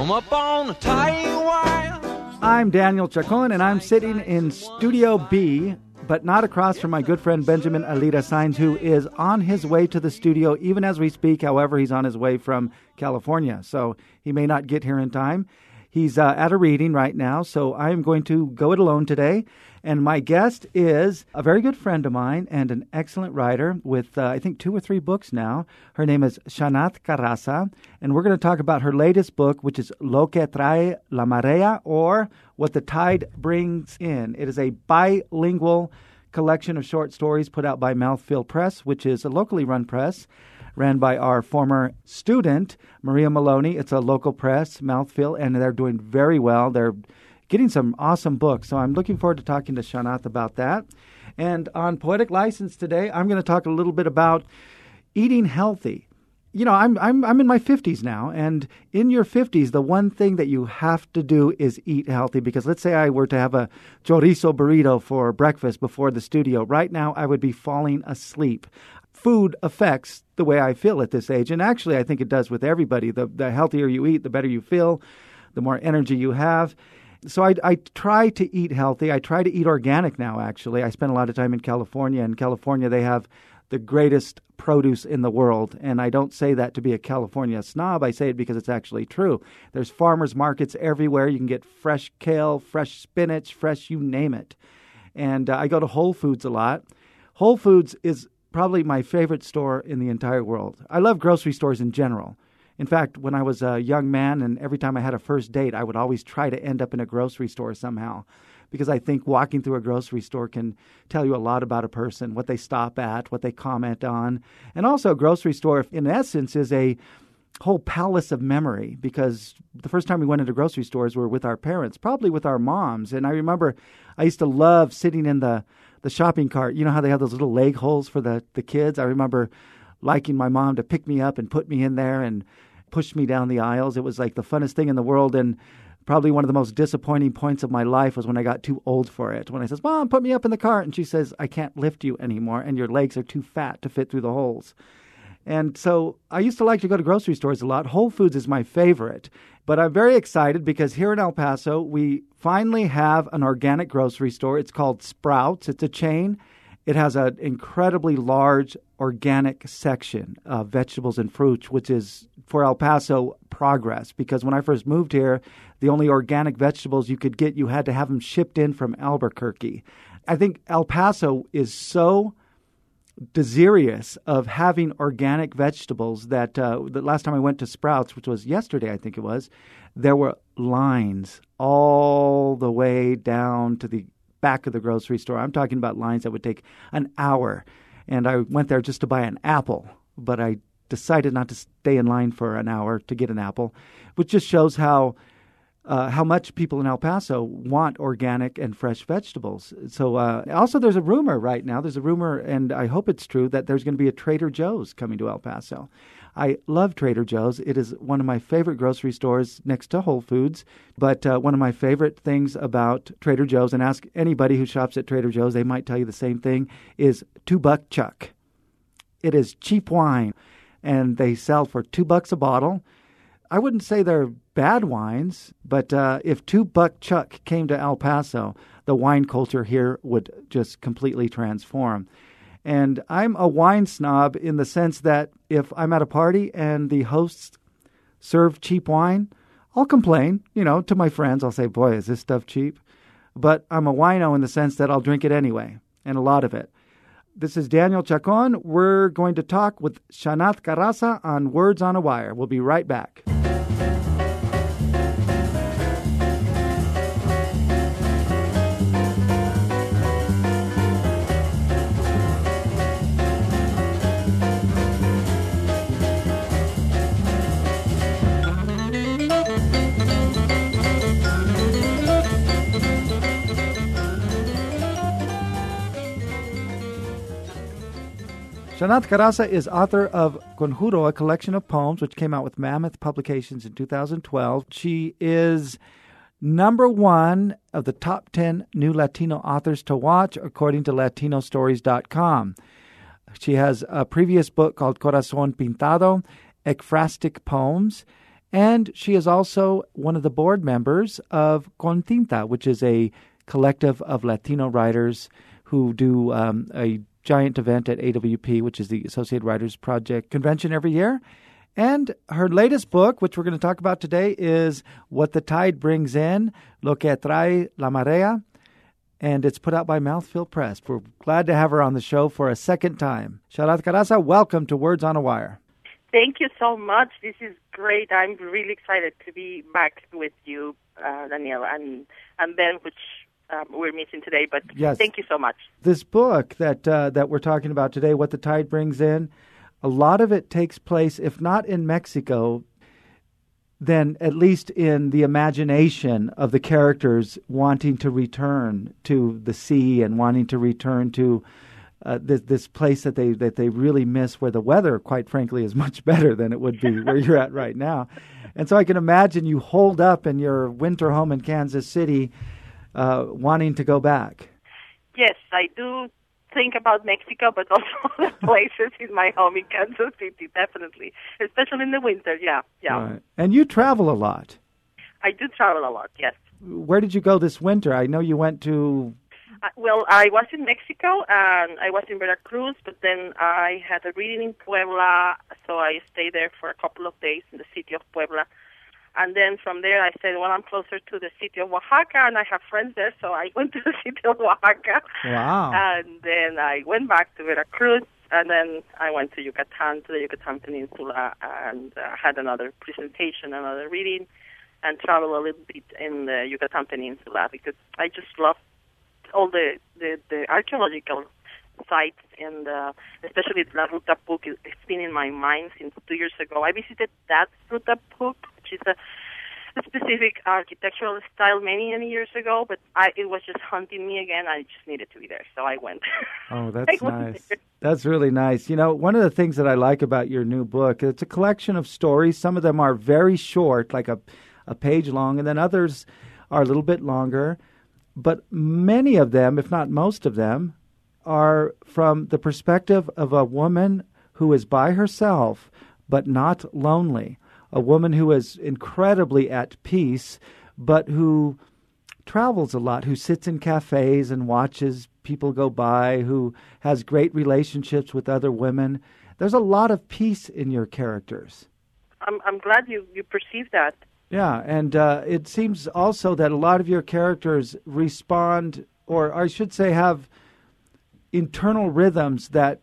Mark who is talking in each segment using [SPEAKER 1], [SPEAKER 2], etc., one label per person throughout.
[SPEAKER 1] Come up on a tight wire.
[SPEAKER 2] I'm Daniel Chacon, and I'm sitting in Studio B, but not across from my good friend Benjamin Alira Saenz, who is on his way to the studio even as we speak. However, he's on his way from California, so he may not get here in time. He's at a reading right now, so I am going to go it alone today. And my guest is a very good friend of mine and an excellent writer with, I think, 2 or 3 books now. Her name is Shanath Carrasa, and we're going to talk about her latest book, which is Lo que trae la marea, or What the Tide Brings In. It is a bilingual collection of short stories put out by Mouthfeel Press, which is a locally run press, ran by our former student, Maria Maloney. It's a local press, Mouthfeel, and they're doing very well. They're getting some awesome books, so I'm looking forward to talking to Shanath about that. And on Poetic License today, I'm going to talk a little bit about eating healthy. You know, I'm in my 50s now, and in your 50s, the one thing that you have to do is eat healthy, because let's say I were to have a chorizo burrito for breakfast before the studio. Right now, I would be falling asleep. Food affects the way I feel at this age, and actually I think it does with everybody. The healthier you eat, the better you feel, the more energy you have. So I try to eat healthy. I try to eat organic now, actually. I spend a lot of time in California. In California, they have the greatest produce in the world. And I don't say that to be a California snob. I say it because it's actually true. There's farmers markets everywhere. You can get fresh kale, fresh spinach, fresh you name it. And I go to Whole Foods a lot. Whole Foods is probably my favorite store in the entire world. I love grocery stores in general. In fact, when I was a young man and every time I had a first date, I would always try to end up in a grocery store somehow, because I think walking through a grocery store can tell you a lot about a person, what they stop at, what they comment on. And also a grocery store, in essence, is a whole palace of memory, because the first time we went into grocery stores, we were with our parents, probably with our moms. And I remember I used to love sitting in the shopping cart. You know how they have those little leg holes for the kids? I remember liking my mom to pick me up and put me in there and push me down the aisles. It was like the funnest thing in the world, and probably one of the most disappointing points of my life was when I got too old for it. When I says, "Mom, put me up in the cart," and she says, "I can't lift you anymore, and your legs are too fat to fit through the holes." And so I used to like to go to grocery stores a lot. Whole Foods is my favorite. But I'm very excited because here in El Paso, we finally have an organic grocery store. It's called Sprouts. It's a chain. It has an incredibly large organic section of vegetables and fruits, which is, for El Paso, progress. Because when I first moved here, the only organic vegetables you could get, you had to have them shipped in from Albuquerque. I think El Paso is so desirous of having organic vegetables that the last time I went to Sprouts, which was yesterday, I think it was, there were lines all the way down to the back of the grocery store. I'm talking about lines that would take an hour. And I went there just to buy an apple, but I decided not to stay in line for an hour to get an apple, which just shows how much people in El Paso want organic and fresh vegetables. So also there's a rumor right now, and I hope it's true, that there's going to be a Trader Joe's coming to El Paso. I love Trader Joe's. It is one of my favorite grocery stores next to Whole Foods. But one of my favorite things about Trader Joe's, and ask anybody who shops at Trader Joe's, they might tell you the same thing, is $2 Chuck. It is cheap wine, and they sell for $2 a bottle. I wouldn't say they're bad wines, but if $2 Chuck came to El Paso, the wine culture here would just completely transform. And I'm a wine snob in the sense that if I'm at a party and the hosts serve cheap wine, I'll complain, to my friends. I'll say, "Boy, is this stuff cheap?" But I'm a wino in the sense that I'll drink it anyway, and a lot of it. This is Daniel Chacon. We're going to talk with Shanath Carrasa on Words on a Wire. We'll be right back. Shanath Carrasa is author of Conjuro, a collection of poems, which came out with Mammoth Publications in 2012. She is number 1 of the top 10 new Latino authors to watch, according to LatinoStories.com. She has a previous book called Corazón Pintado, Ekphrastic Poems, And she is also one of the board members of Continta, which is a collective of Latino writers who do a giant event at AWP, which is the Associated Writers Project convention every year. And her latest book, which we're going to talk about today, is What the Tide Brings In, Lo que trae la marea, and it's put out by Mouthfeel Press. We're glad to have her on the show for a second time. Sharat Caraza, welcome to Words on a Wire.
[SPEAKER 3] Thank you so much. This is great. I'm really excited to be back with you, Daniel, and Ben, which we're missing today, but
[SPEAKER 2] yes.
[SPEAKER 3] Thank you so much.
[SPEAKER 2] This book that we're talking about today, What the Tide Brings In, a lot of it takes place, if not in Mexico, then at least in the imagination of the characters wanting to return to the sea and wanting to return to this place that they really miss, where the weather, quite frankly, is much better than it would be where you're at right now. And so I can imagine you holed up in your winter home in Kansas City wanting to go back. Yes,
[SPEAKER 3] I do think about Mexico, but also the places in my home in Kansas City, definitely, especially in the winter, yeah.
[SPEAKER 2] Right. And you travel a lot.
[SPEAKER 3] I do travel a lot, yes.
[SPEAKER 2] Where did you go this winter? I know you went to...
[SPEAKER 3] Well, I was in Mexico, and I was in Veracruz, but then I had a reading in Puebla, so I stayed there for a couple of days in the city of Puebla. And then from there, I said, well, I'm closer to the city of Oaxaca, and I have friends there, so I went to the city of Oaxaca.
[SPEAKER 2] Wow.
[SPEAKER 3] And then I went back to Veracruz, and then I went to Yucatan, to the Yucatan Peninsula, and had another presentation, another reading, and traveled a little bit in the Yucatan Peninsula, because I just love all the archaeological sites, and especially La Ruta Puc. It's been in my mind since 2 years ago. I visited that Ruta Puc, which is a specific architectural style many years ago, but it was just haunting me again. I just needed to be there, so I went.
[SPEAKER 2] Oh, that's nice. That's really nice. You know, one of the things that I like about your new book, it's a collection of stories. Some of them are very short, like a page long, and then others are a little bit longer. But many of them, if not most of them, are from the perspective of a woman who is by herself but not lonely, a woman who is incredibly at peace but who travels a lot, who sits in cafes and watches people go by, who has great relationships with other women. There's a lot of peace in your characters.
[SPEAKER 3] I'm glad you perceive that.
[SPEAKER 2] Yeah, and it seems also that a lot of your characters respond, or I should say have internal rhythms that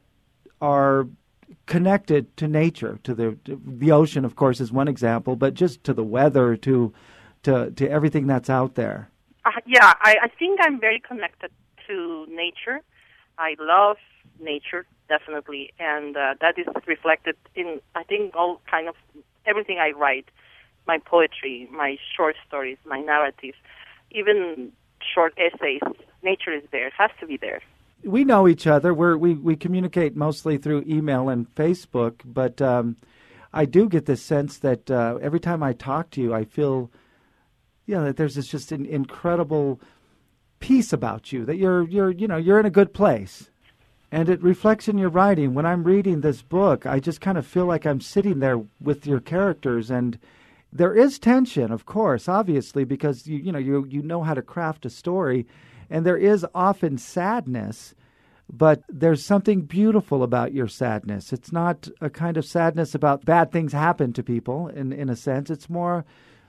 [SPEAKER 2] are connected to nature, to the ocean, of course, is one example, but just to the weather, to everything that's out there.
[SPEAKER 3] Yeah, I think I'm very connected to nature. I love nature, definitely, and that is reflected in, I think, all kind of everything I write. My poetry, my short stories, my narratives, even short essays. Nature is there. It has to be there.
[SPEAKER 2] We know each other. We communicate mostly through email and Facebook, but I do get this sense that every time I talk to you, I feel, that there's this just an incredible peace about you, that you're in a good place. And it reflects in your writing. When I'm reading this book, I just kind of feel like I'm sitting there with your characters, and there is tension, of course, obviously, because you know how to craft a story, and there is often sadness, but there's something beautiful about your sadness. It's not a kind of sadness about bad things happen to people, in a sense. It's more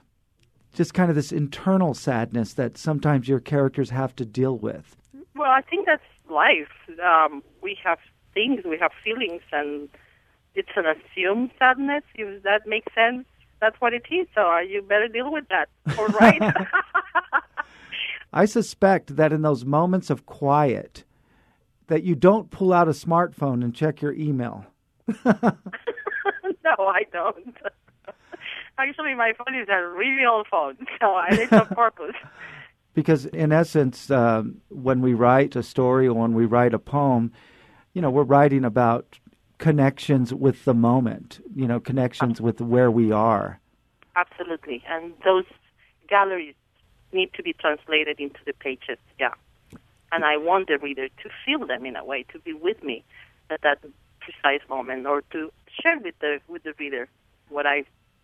[SPEAKER 2] just kind of this internal sadness that sometimes your characters have to deal with.
[SPEAKER 3] Well, I think that's life. We have things, we have feelings, and it's an assumed sadness, if that makes sense. That's what it is, so you better deal with that, all right?
[SPEAKER 2] I suspect that in those moments of quiet, that you don't pull out a smartphone and check your email.
[SPEAKER 3] No, I don't. Actually, my phone is a really old phone, so it's on purpose.
[SPEAKER 2] Because in essence, when we write a story or when we write a poem, we're writing about connections with the moment, connections with where we are.
[SPEAKER 3] Absolutely. And those galleries need to be translated into the pages, yeah. And I want the reader to feel them in a way, to be with me at that precise moment, or to share with the reader what I've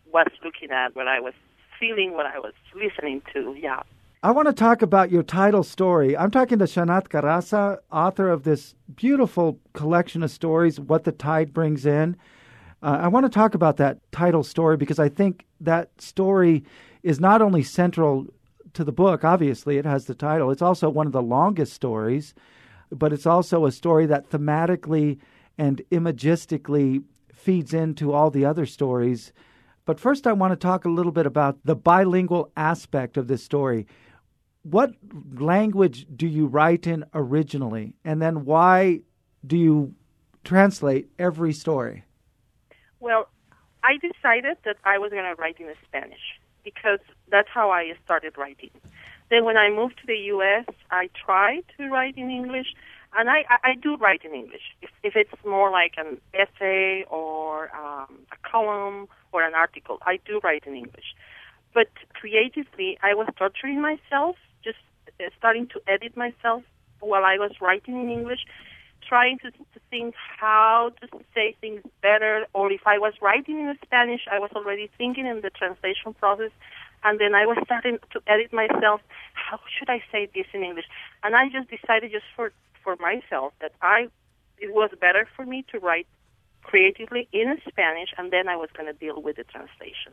[SPEAKER 3] was looking at, what I was feeling, what I was listening to. Yeah.
[SPEAKER 2] I want to talk about your title story. I'm talking to Shanat Carasa, author of this beautiful collection of stories, What the Tide Brings In. I want to talk about that title story because I think that story is not only central to the book, obviously it has the title, it's also one of the longest stories, but it's also a story that thematically and imagistically feeds into all the other stories. But first I want to talk a little bit about the bilingual aspect of this story. What language do you write in originally? And then why do you translate every story?
[SPEAKER 3] Well, I decided that I was going to write in Spanish because that's how I started writing. Then when I moved to the U.S., I tried to write in English, and I do write in English. If it's more like an essay or a column or an article, I do write in English. But creatively, I was torturing myself, just starting to edit myself while I was writing in English, trying to think how to say things better, or if I was writing in Spanish, I was already thinking in the translation process, and then I was starting to edit myself, how should I say this in English? And I just decided just for myself that it was better for me to write creatively in Spanish, and then I was going to deal with the translation.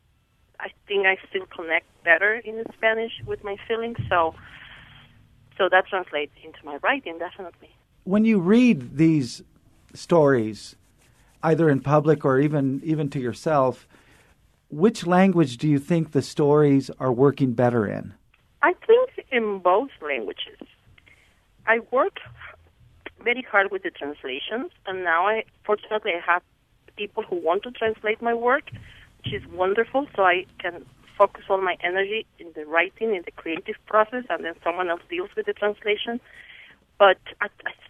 [SPEAKER 3] I think I still connect better in Spanish with my feelings, so that translates into my writing, definitely.
[SPEAKER 2] When you read these stories, either in public or even to yourself, which language do you think the stories are working better in?
[SPEAKER 3] I think in both languages. I work very hard with the translations, and now fortunately I have people who want to translate my work, which is wonderful, so I can focus all my energy in the writing, in the creative process, and then someone else deals with the translation. But I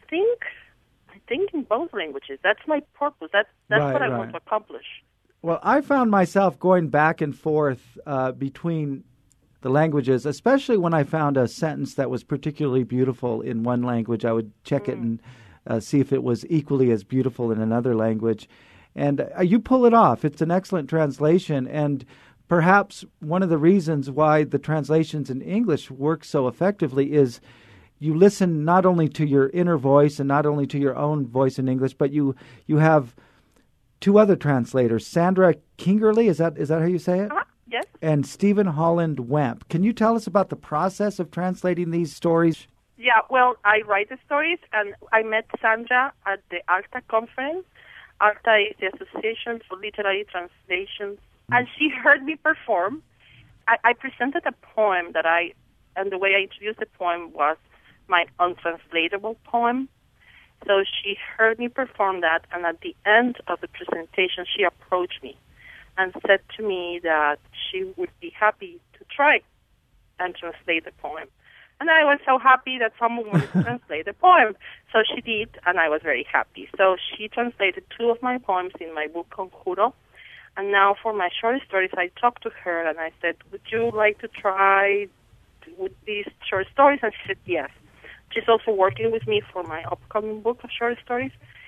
[SPEAKER 3] think in both languages. That's my purpose. That's what I want to accomplish.
[SPEAKER 2] Well, I found myself going back and forth between the languages, especially when I found a sentence that was particularly beautiful in one language. I would check it and see if it was equally as beautiful in another language. And you pull it off. It's an excellent translation. And perhaps one of the reasons why the translations in English work so effectively is you listen not only to your inner voice and not only to your own voice in English, but you have two other translators, Sandra Kingerly, is that how you say it?
[SPEAKER 3] Yes.
[SPEAKER 2] And Stephen Holland Wemp. Can you tell us about the process of translating these stories?
[SPEAKER 3] Yeah, well, I write the stories, and I met Sandra at the ALTA conference. ALTA is the Association for Literary Translations, and she heard me perform. I presented a poem and the way I introduced the poem was my untranslatable poem. So she heard me perform that, and at the end of the presentation, she approached me and said to me that she would be happy to try and translate the poem. And I was so happy that someone wanted to translate the poem. So she did, and I was very happy. So she translated 2 of my poems in my book, Conjuro. And now for my short stories, I talked to her, and I said, would you like to try with these short stories? And she said, yes. She's also working with me for my upcoming book of short stories.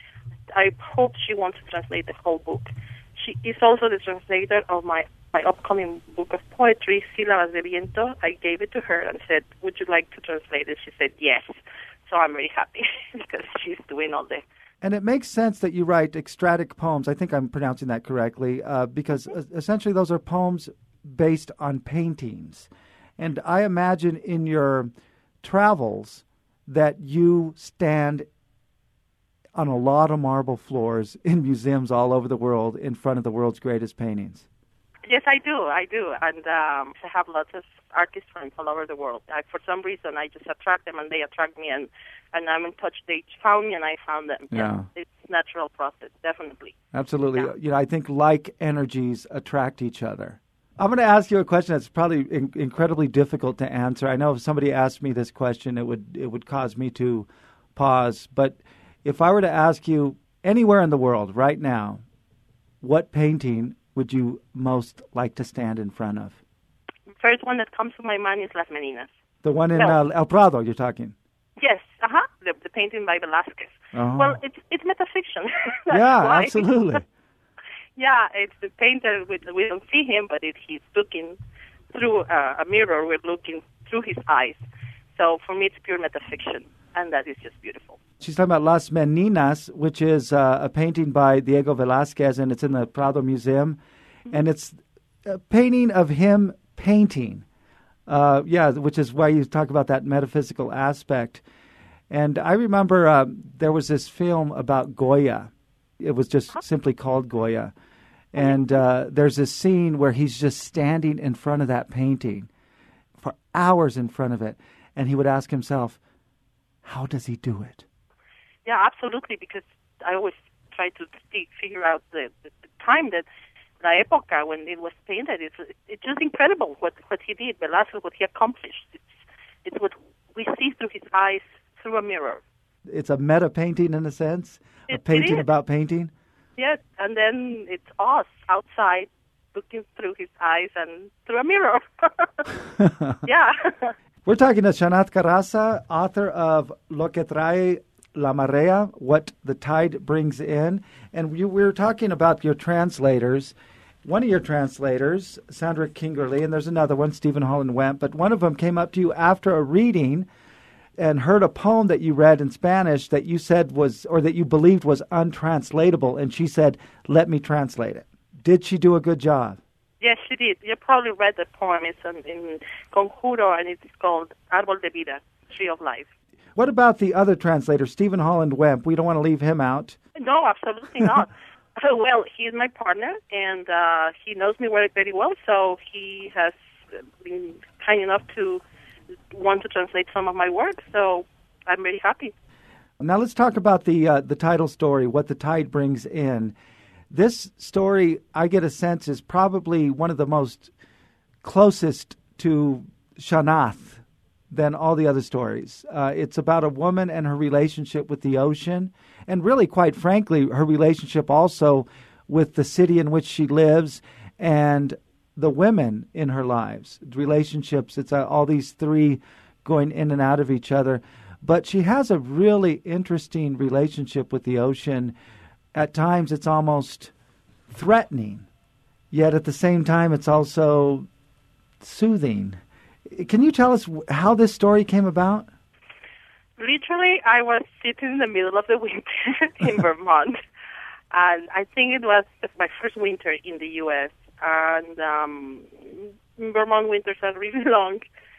[SPEAKER 3] I hope she wants to translate the whole book. She is also the translator of my upcoming book of poetry, Sílabas de Viento. I gave it to her and said, would you like to translate it? She said, yes. So I'm very happy because she's doing all the...
[SPEAKER 2] And it makes sense that you write extratic poems. I think I'm pronouncing that correctly, because essentially those are poems based on paintings. And I imagine in your travels that you stand on a lot of marble floors in museums all over the world in front of the world's greatest paintings.
[SPEAKER 3] Yes, I do. And I have lots of artist friends all over the world. For some reason, I just attract them and they attract me, and I'm in touch. They found me and I found them.
[SPEAKER 2] Yeah.
[SPEAKER 3] It's a natural process, definitely.
[SPEAKER 2] Absolutely.
[SPEAKER 3] Yeah.
[SPEAKER 2] You know, I think like energies attract each other. I'm going to ask you a question that's probably incredibly difficult to answer. I know if somebody asked me this question, it would cause me to pause. But if I were to ask you anywhere in the world right now, what painting would you most like to stand in front of?
[SPEAKER 3] The first one that comes to my mind is Las Meninas.
[SPEAKER 2] The one in El Prado, you're talking?
[SPEAKER 3] Yes, the painting by Velázquez.
[SPEAKER 2] Uh-huh.
[SPEAKER 3] Well, it's metafiction.
[SPEAKER 2] Yeah, absolutely.
[SPEAKER 3] Yeah, it's the painter. We don't see him, but he's looking through a mirror. We're looking through his eyes. So for me, it's pure metafiction, and that is just beautiful.
[SPEAKER 2] She's talking about Las Meninas, which is a painting by Diego Velázquez, and it's in the Prado Museum. And it's a painting of him painting. Which is why you talk about that metaphysical aspect. And I remember there was this film about Goya. It was just simply called Goya. And there's this scene where he's just standing in front of that painting for hours in front of it. And he would ask himself, how does he do it?
[SPEAKER 3] Yeah, absolutely, because I always try to figure out the time that La Época, when it was painted, it's just incredible what he did, Velázquez, what he accomplished. It's what we see through his eyes, through a mirror.
[SPEAKER 2] It's a meta painting in a sense, a painting about painting?
[SPEAKER 3] Yes, and then it's us outside looking through his eyes and through a mirror. Yeah.
[SPEAKER 2] We're talking to Xanat Carrasa, author of Lo que trae la marea, What the Tide Brings In. And we were talking about your translators. One of your translators, Sandra Kingerly, and there's another one, Stephen Holland Wemp, but one of them came up to you after a reading and heard a poem that you read in Spanish that you said was, or that you believed was untranslatable, and she said, let me translate it. Did she do a good job?
[SPEAKER 3] Yes, she did. You probably read the poem. It's in Conjuro, and it's called Árbol de Vida, Tree of Life.
[SPEAKER 2] What about the other translator, Stephen Holland Wemp? We don't want to leave him out.
[SPEAKER 3] No, absolutely not. Well, he's my partner, and he knows me very, very well, so he has been kind enough to want to translate some of my work, so I'm very happy.
[SPEAKER 2] Now let's talk about the title story, What the Tide Brings In. This story, I get a sense, is probably one of the most closest to Xanat than all the other stories. It's about a woman and her relationship with the ocean, and really, quite frankly, her relationship also with the city in which she lives and the women in her lives, relationships. It's all these three going in and out of each other. But she has a really interesting relationship with the ocean. At times, it's almost threatening, yet at the same time, it's also soothing. Can you tell us how this story came about?
[SPEAKER 3] Literally, I was sitting in the middle of the winter in Vermont, and I think it was my first winter in the U.S., and Vermont winters are really long,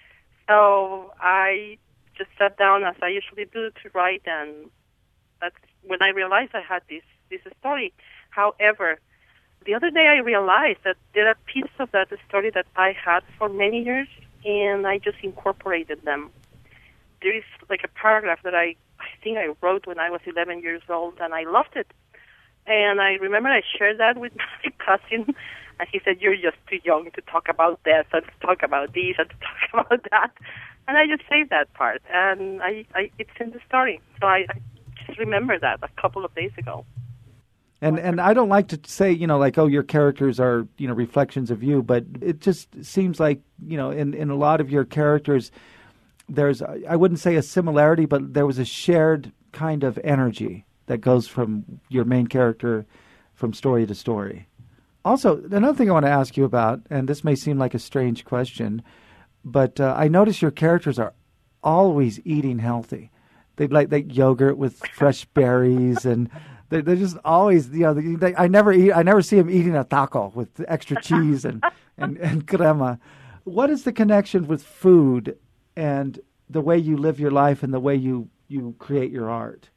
[SPEAKER 3] so I just sat down as I usually do to write, and that's when I realized I had this story. However, the other day I realized that there are pieces of that story that I had for many years, and I just incorporated them. There is like a paragraph that I think I wrote when I was 11 years old, and I loved it. And I remember I shared that with my cousin, and he said, "You're just too young to talk about death and to talk about this and to talk about that." And I just saved that part, and it's in the story. So I just remember that a couple of days ago.
[SPEAKER 2] And I don't like to say, like, oh, your characters are, reflections of you, but it just seems like, in a lot of your characters, there's, I wouldn't say a similarity, but there was a shared kind of energy that goes from your main character from story to story. Also, another thing I want to ask you about, and this may seem like a strange question, but I notice your characters are always eating healthy. They like yogurt with fresh berries, and they're just always, I never see them eating a taco with extra cheese and crema. What is the connection with food and the way you live your life and the way you create your art?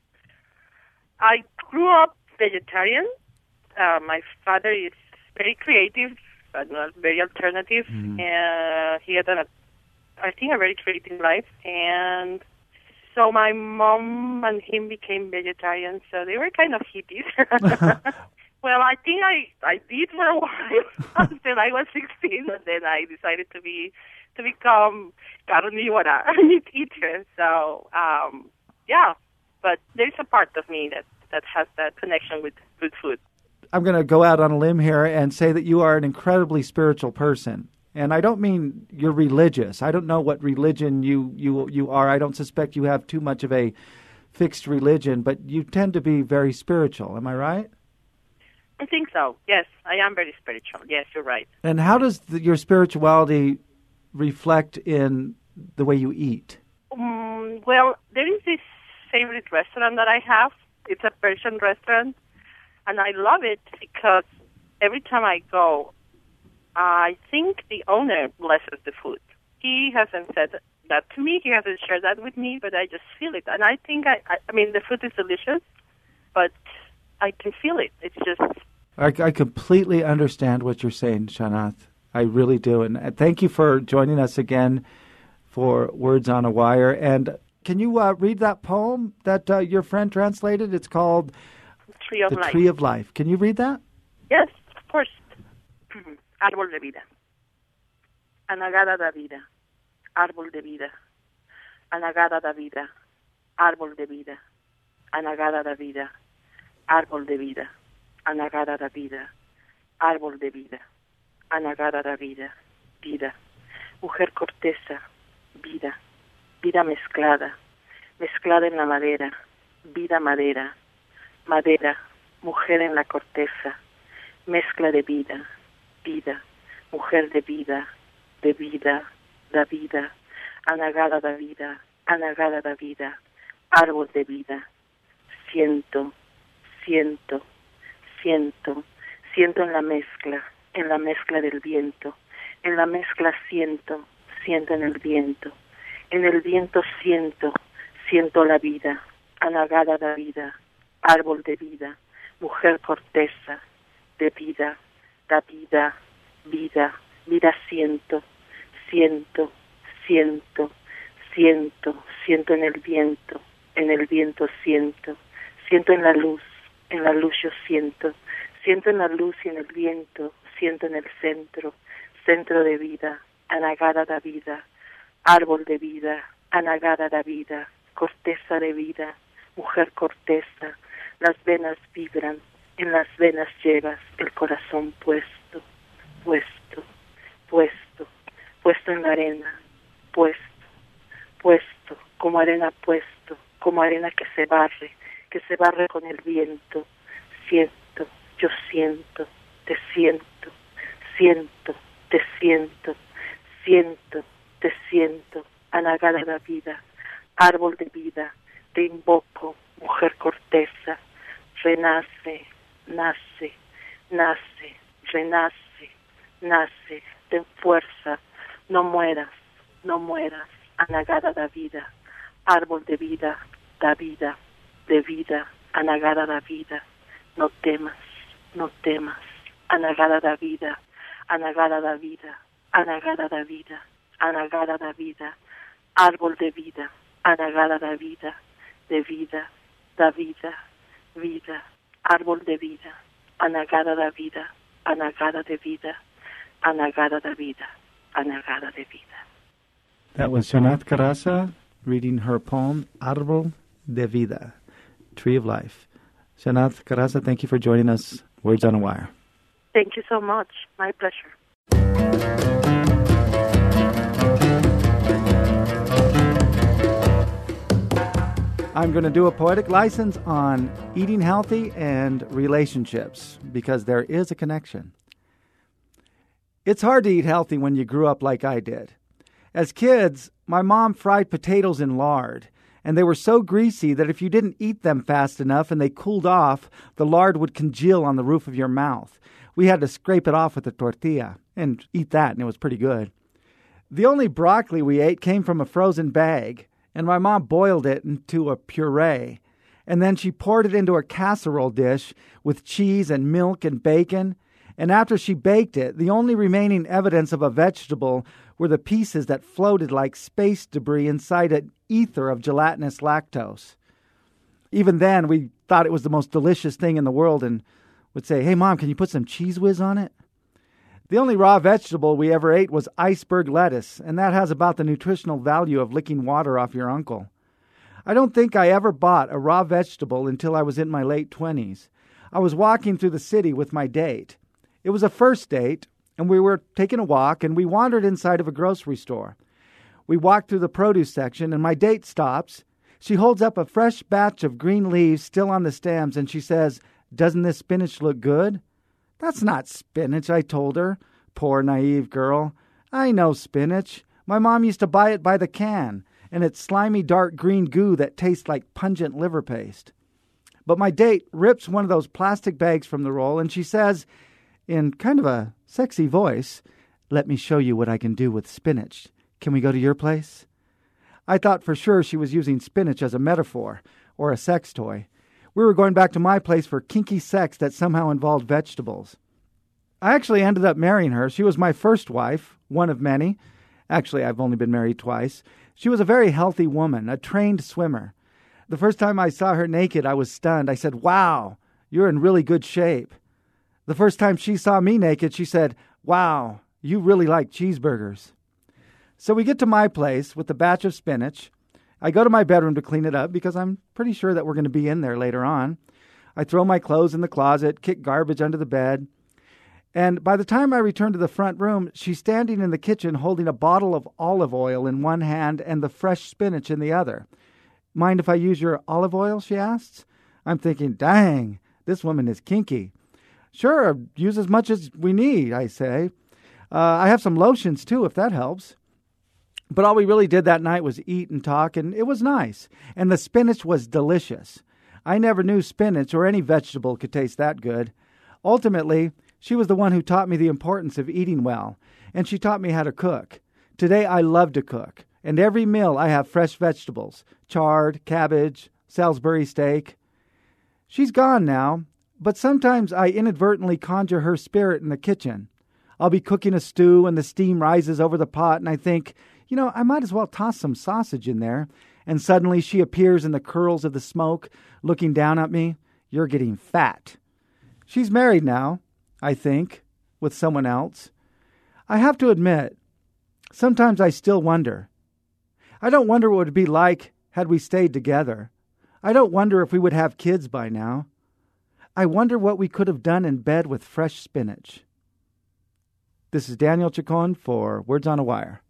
[SPEAKER 3] I grew up vegetarian. My father is very creative and very alternative. Mm-hmm. He had I think a very creative life, and so my mom and him became vegetarians, so they were kind of hippies. Well, I think I did for a while until I was 16, and then I decided to become carnívora, meat eater. So, yeah, but there's a part of me that has that connection with food.
[SPEAKER 2] I'm going to go out on a limb here and say that you are an incredibly spiritual person. And I don't mean you're religious. I don't know what religion you are. I don't suspect you have too much of a fixed religion, but you tend to be very spiritual. Am I right?
[SPEAKER 3] I think so. Yes, I am very spiritual. Yes, you're right.
[SPEAKER 2] And how does your spirituality reflect in the way you eat?
[SPEAKER 3] Well, there is this favorite restaurant that I have. It's a Persian restaurant, and I love it because every time I go, I think the owner blesses the food. He hasn't said that to me. He hasn't shared that with me, but I just feel it. And I think, I mean, the food is delicious, but I can feel it. It's just...
[SPEAKER 2] I completely understand what you're saying, Shanath. I really do. And thank you for joining us again for Words on a Wire. And can you read that poem that your friend translated? It's called
[SPEAKER 3] Tree of Life.
[SPEAKER 2] Tree of Life. Can you read that?
[SPEAKER 3] Yes, of course. Árbol de vida. Anagada da vida. Árbol de vida. Anagada da vida. Árbol de vida. Anagada da vida. Árbol de vida. Anagada da vida. Árbol de vida. Anagada da vida. Vida. Mujer corteza. Vida. Vida mezclada. Mezclada en la madera. Vida madera. Madera. Mujer en la corteza. Mezcla de vida. Vida. Mujer de vida. De vida. Da vida. Anagada da vida. Anagada da vida. Árbol de vida. Siento. Siento. Siento. Siento en la mezcla del viento. En la mezcla siento. Siento en el viento. En el viento siento. Siento la vida. Anagada da vida. Árbol de vida. Mujer corteza. De vida. Da vida. Vida. Vida siento. Siento. Siento. Siento. Siento en el viento. En el viento siento. Siento en la luz. En la luz yo siento. Siento en la luz y en el viento. Siento en el centro. Centro de vida. Anagada da vida. Árbol de vida. Anagada da vida. Corteza de vida. Mujer corteza. Las venas vibran. En las venas llevas el corazón puesto. Puesto. Puesto. Puesto en la arena. Puesto. Puesto. Como arena puesto. Como arena que se barre con el viento. Siento, yo siento, te siento, siento, te siento, siento, te siento, anagada la vida, árbol de vida, te invoco, mujer corteza, renace, nace, nace, renace, nace, ten fuerza, no mueras, anagada la vida, árbol de vida, da vida, de vida, anagada la vida, no temas, anagada la vida, anagada la vida, anagada la vida, anagada la vida, árbol de vida, anagada la vida, de vida, da vida, vida, árbol de vida, anagada la vida, anagada de vida, anagada de vida, anagada de vida.
[SPEAKER 2] That was Shanath Carasa reading her poem, Árbol de Vida, Tree of Life. Shanath Carasa, thank you for joining us, Words on a Wire.
[SPEAKER 3] Thank you so much. My pleasure.
[SPEAKER 2] I'm going to do a poetic license on eating healthy and relationships because there is a connection. It's hard to eat healthy when you grew up like I did. As kids, my mom fried potatoes in lard, and they were so greasy that if you didn't eat them fast enough and they cooled off, the lard would congeal on the roof of your mouth. We had to scrape it off with a tortilla and eat that, and it was pretty good. The only broccoli we ate came from a frozen bag, and my mom boiled it into a puree. And then she poured it into a casserole dish with cheese and milk and bacon. And after she baked it, the only remaining evidence of a vegetable were the pieces that floated like space debris inside an ether of gelatinous lactose. Even then, we thought it was the most delicious thing in the world and would say, "Hey, Mom, can you put some Cheez Whiz on it?" The only raw vegetable we ever ate was iceberg lettuce, and that has about the nutritional value of licking water off your uncle. I don't think I ever bought a raw vegetable until I was in my late 20s. I was walking through the city with my date. It was a first date, and we were taking a walk, and we wandered inside of a grocery store. We walked through the produce section, and my date stops. She holds up a fresh batch of green leaves still on the stems, and she says, "Doesn't this spinach look good?" That's not spinach, I told her. Poor naive girl. I know spinach. My mom used to buy it by the can, and it's slimy dark green goo that tastes like pungent liver paste. But my date rips one of those plastic bags from the roll, and she says, in kind of a sexy voice, "Let me show you what I can do with spinach. Can we go to your place?" I thought for sure she was using spinach as a metaphor or a sex toy. We were going back to my place for kinky sex that somehow involved vegetables. I actually ended up marrying her. She was my first wife, one of many. Actually, I've only been married twice. She was a very healthy woman, a trained swimmer. The first time I saw her naked, I was stunned. I said, "Wow, you're in really good shape." The first time she saw me naked, she said, "Wow, you really like cheeseburgers." So we get to my place with the batch of spinach. I go to my bedroom to clean it up because I'm pretty sure that we're going to be in there later on. I throw my clothes in the closet, kick garbage under the bed. And by the time I return to the front room, she's standing in the kitchen holding a bottle of olive oil in one hand and the fresh spinach in the other. "Mind if I use your olive oil?" she asks. I'm thinking, dang, this woman is kinky. "Sure, use as much as we need," I say. I have some lotions, too, if that helps. But all we really did that night was eat and talk, and it was nice. And the spinach was delicious. I never knew spinach or any vegetable could taste that good. Ultimately, she was the one who taught me the importance of eating well, and she taught me how to cook. Today, I love to cook, and every meal I have fresh vegetables, chard, cabbage, Salisbury steak. She's gone now, but sometimes I inadvertently conjure her spirit in the kitchen. I'll be cooking a stew and the steam rises over the pot, and I think, I might as well toss some sausage in there. And suddenly she appears in the curls of the smoke, looking down at me. "You're getting fat." She's married now, I think, with someone else. I have to admit, sometimes I still wonder. I don't wonder what it would be like had we stayed together. I don't wonder if we would have kids by now. I wonder what we could have done in bed with fresh spinach. This is Daniel Chacon for Words on a Wire.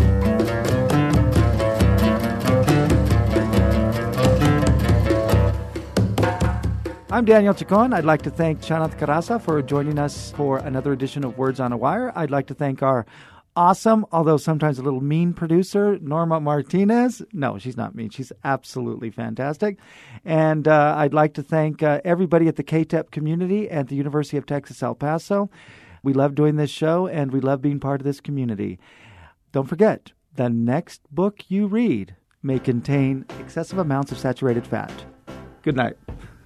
[SPEAKER 2] I'm Daniel Chacon. I'd like to thank Shanath Karasa for joining us for another edition of Words on a Wire. I'd like to thank our awesome, although sometimes a little mean producer, Norma Martinez. No, she's not mean. She's absolutely fantastic. And I'd like to thank everybody at the KTEP community at the University of Texas, El Paso. We love doing this show, and we love being part of this community. Don't forget, the next book you read may contain excessive amounts of saturated fat. Good night.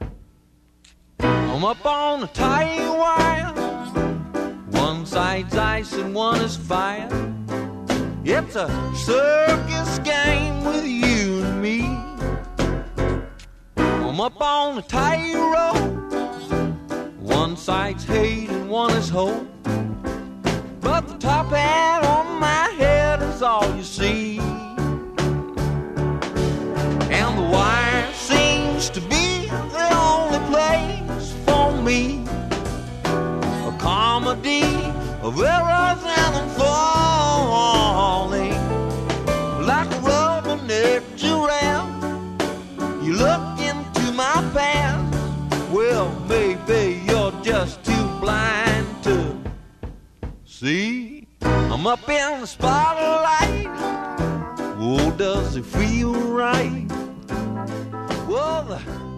[SPEAKER 1] I'm up on a tight wire. One side's ice and one is fire. It's a circus game with you and me. I'm up on a tight rope. One side's hate and one is hope. But the top hat on my head is all you see. And the wire seems to be the only place for me. A comedy of errors and unfolding. Like a rubberneck giraffe, you look into my past. Well, maybe you're just too blind to see. I'm up in the spotlight. Oh, does it feel right? Well, the